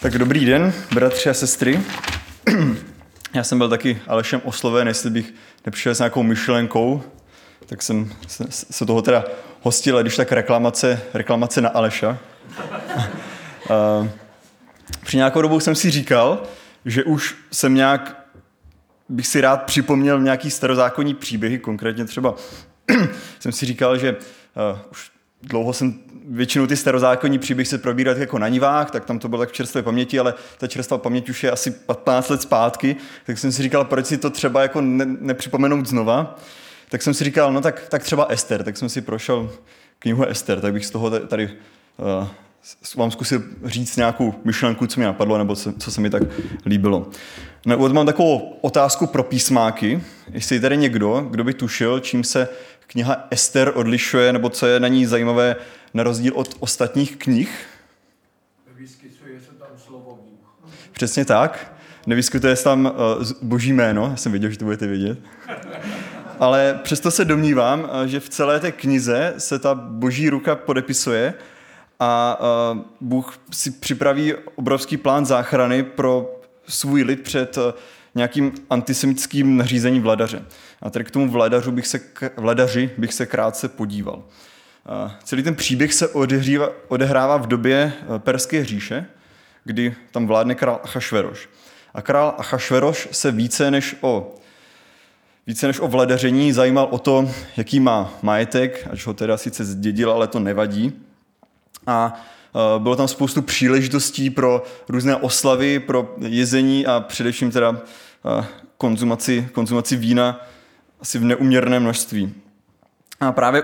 Tak dobrý den, bratři a sestry. Já jsem byl taky Alešem osloven, jestli bych nepřišel s nějakou myšlenkou, tak jsem se toho teda hostil, a když tak reklamace na Aleša. Při nějakou dobou jsem si říkal, že už bych si rád připomněl nějaký starozákonní příběhy, konkrétně třeba jsem si říkal, že už dlouho jsem většinou ty starozákonní příběhy se probírat jako na nivách, tak tam to bylo tak v čerstvé paměti, ale ta čerstvá paměť už je asi 15 let zpátky, tak jsem si říkal, proč si to třeba jako nepřipomenout znova. Tak jsem si říkal, no tak třeba Ester, tak jsem si prošel knihu Ester, tak bych z toho tady vám zkusil říct nějakou myšlenku, co mi napadlo, nebo co se mi tak líbilo. Na úvod mám takovou otázku pro písmáky, jestli je tady někdo, kdo by tušil, čím se kniha Ester odlišuje, nebo co je na ní zajímavé na rozdíl od ostatních knih. Nevyskytuje se tam slovo Bůh. Přesně tak. Nevyskytuje se tam boží jméno. Já jsem věděl, že to budete vědět. Ale přesto se domnívám, že v celé té knize se ta boží ruka podepisuje a Bůh si připraví obrovský plán záchrany pro svůj lid před nějakým antisemitským nařízením vladaře. A tady k tomu vladaři bych se krátce podíval. Celý ten příběh se odehrává v době Perské říše, kdy tam vládne král Achašveroš. A král Achašveroš se více než o vladaření zajímal o to, jaký má majetek, až ho teda sice zdědil, ale to nevadí. A bylo tam spoustu příležitostí pro různé oslavy, pro jezení a především teda konzumaci vína asi v neuměrném množství. A právě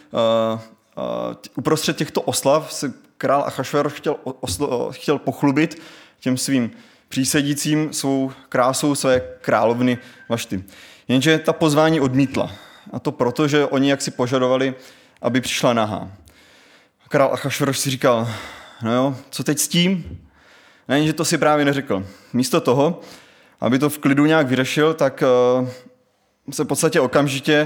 uprostřed těchto oslav se král Achašveroš chtěl pochlubit těm svým přísedícím svou krásou své královny Vašty. Jenže ta pozvání odmítla. A to proto, že oni jaksi požadovali, aby přišla nahá. Král Achašveroš si říkal, no jo, co teď s tím? Jenže to si právě neřekl. Místo toho, aby to v klidu nějak vyřešil, tak se v podstatě okamžitě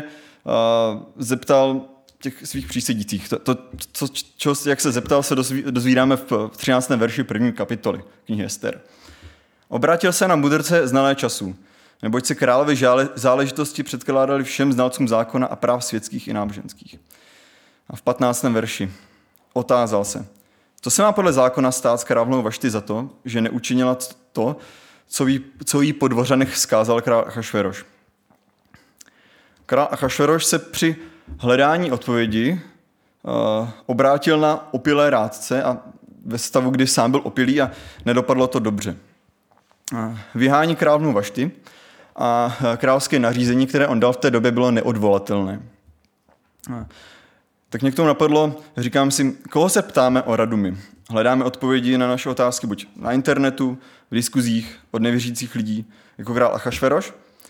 zeptal těch svých přísedících. Jak se zeptal, se dozvídáme v 13. verši 1. kapitoly knihy Ester. Obrátil se na mudrce znalé času, neboť se královy záležitosti předkládali všem znalcům zákona a práv světských i náboženských. A v 15. verši otázal se, co se má podle zákona stát s královnou Vašty za to, že neučinila to, co jí po dvořanech vzkázal král Achašveroš. Král Achašveroš se při hledání odpovědi obrátil na opilé rádce a ve stavu, kdy sám byl opilý a nedopadlo to dobře. Vyhání královnu Vašty a královské nařízení, které on dal v té době, bylo neodvolatelné. Tak mě k tomu napadlo, říkám si, koho se ptáme o radu my? Hledáme odpovědi na naše otázky buď na internetu, v diskuzích od nevěřících lidí, jako král Achašveroš,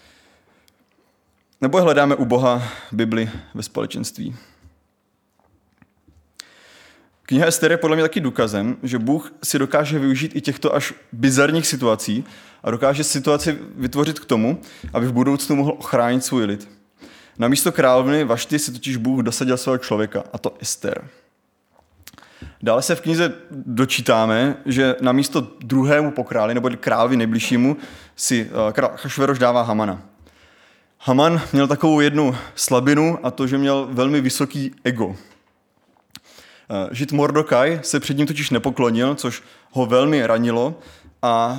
nebo hledáme u Boha Bibli ve společenství. Kniha Ester je podle mě taky důkazem, že Bůh si dokáže využít i těchto až bizarních situací a dokáže situaci vytvořit k tomu, aby v budoucnu mohl ochránit svůj lid. Na místo královny Vašty si totiž Bůh dosadil svého člověka, a to Ester. Dále se v knize dočítáme, že na místo druhému po králi, nebo královi nejbližšímu, si král Achašveroš dává Hamana. Haman měl takovou jednu slabinu, a to, že měl velmi vysoký ego. Žid Mordokaj se před ním totiž nepoklonil, což ho velmi ranilo a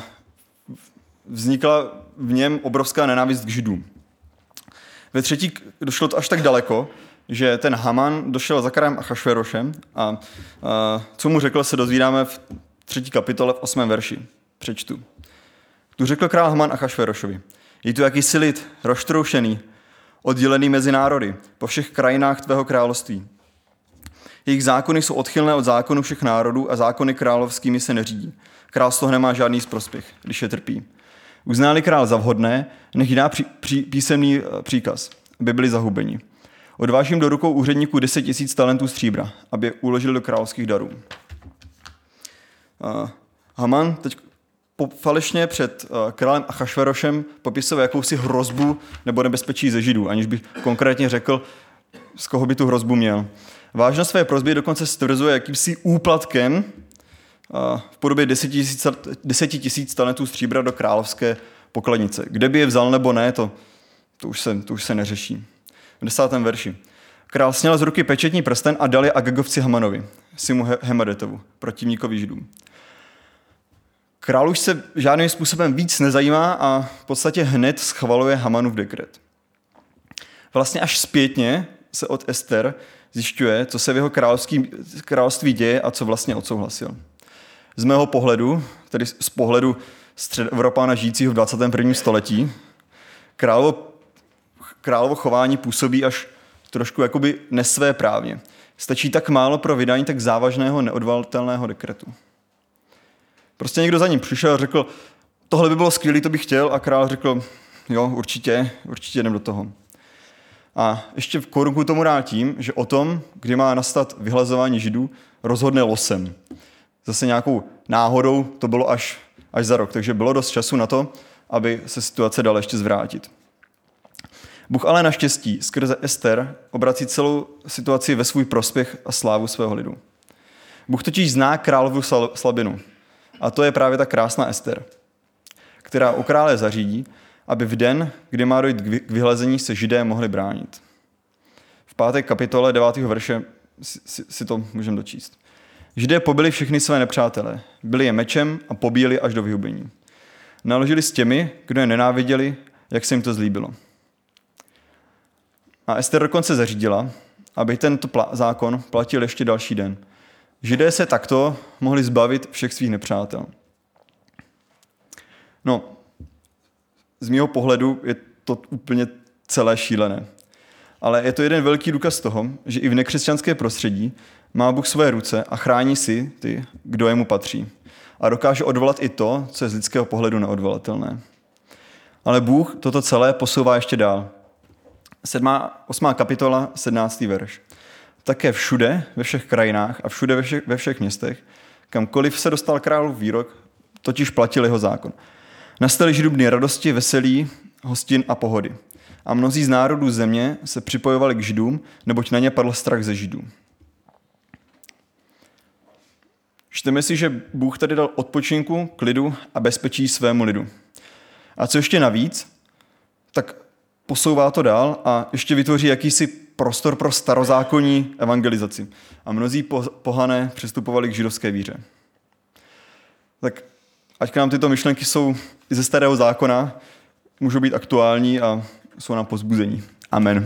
vznikla v něm obrovská nenávist k Židům. Ve třetí došlo to až tak daleko, že ten Haman došel za králem Achašverošem a co mu řekl, se dozvídáme v 3. kapitole v 8. verši. Přečtu. Tu řekl král Haman Achašverošovi. Je tu jakýsi lid, roztroušený, oddělený mezi národy, po všech krajinách tvého království. Jejich zákony jsou odchylné od zákonů všech národů a zákony královskými se neřídí. Král z toho nemá žádný prospěch, když je trpí. Uzná-li král za vhodné, nech jí dá písemný příkaz, aby byli zahubeni. Odvážím do rukou úředníků 10 000 talentů stříbra, aby je uložil do královských darů. Haman teď falešně před králem Achašverošem popisoval jakousi hrozbu nebo nebezpečí ze Židů, aniž bych konkrétně řekl, z koho by tu hrozbu měl. Vážnost své prosby dokonce stvrzuje jakýmsi úplatkem v podobě 10 tisíc talentů stříbra do královské pokladnice. Kde by je vzal nebo ne, to už se neřeší. V 10. verši. Král sněl z ruky pečetní prsten a dal je Agagovci Hamanovi, synu Hemedetovu, protivníkovi Židům. Král už se žádným způsobem víc nezajímá a v podstatě hned schvaluje Hamanův dekret. Vlastně až zpětně se od Ester zjišťuje, co se v jeho království děje a co vlastně odsouhlasil. Z mého pohledu, tedy z pohledu Středoevropána žijícího v 21. století, královo chování působí až trošku jakoby nesvéprávně. Stačí tak málo pro vydání tak závažného neodvolatelného dekretu. Prostě někdo za ním přišel a řekl, tohle by bylo skvělé, to bych chtěl, a král řekl, jo, určitě jdem do toho. A ještě v korunku tomu dá tím, že o tom, kdy má nastat vyhlazování Židů, rozhodne losem. Zase nějakou náhodou to bylo až za rok, takže bylo dost času na to, aby se situace dala ještě zvrátit. Bůh ale naštěstí skrze Ester obrací celou situaci ve svůj prospěch a slávu svého lidu. Bůh totiž zná královu slabinu. A to je právě ta krásná Ester, která u krále zařídí, aby v den, kdy má dojít k vyhlazení, se Židé mohli bránit. V 5. kapitole 9. verše si to můžeme dočíst. Židé pobili všechny své nepřátele, byli je mečem a pobíjeli až do vyhubení. Naložili s těmi, kdo je nenáviděli, jak se jim to zlíbilo. A Ester dokonce zařídila, aby tento zákon platil ještě další den. Židé se takto mohli zbavit všech svých nepřátel. No, z mého pohledu je to úplně celé šílené. Ale je to jeden velký důkaz toho, že i v nekřesťanské prostředí má Bůh své ruce a chrání si ty, kdo jemu patří. A dokáže odvolat i to, co je z lidského pohledu neodvolatelné. Ale Bůh toto celé posouvá ještě dál. 8. kapitola, 17. verš. Také všude, ve všech krajinách a všude ve všech městech, kamkoliv se dostal králův výrok, totiž platil jeho zákon. Nastaly Židům dny radosti, veselí, hostin a pohody. A mnozí z národů země se připojovali k Židům, neboť na ně padl strach ze Židů. Čteme si, že Bůh tady dal odpočinku, klidu a bezpečí svému lidu. A co ještě navíc, tak posouvá to dál a ještě vytvoří jakýsi prostor pro starozákonní evangelizaci. A mnozí pohané přistupovali k židovské víře. Tak ať k nám tyto myšlenky jsou i ze starého zákona, můžou být aktuální a jsou nám povzbuzení. Amen.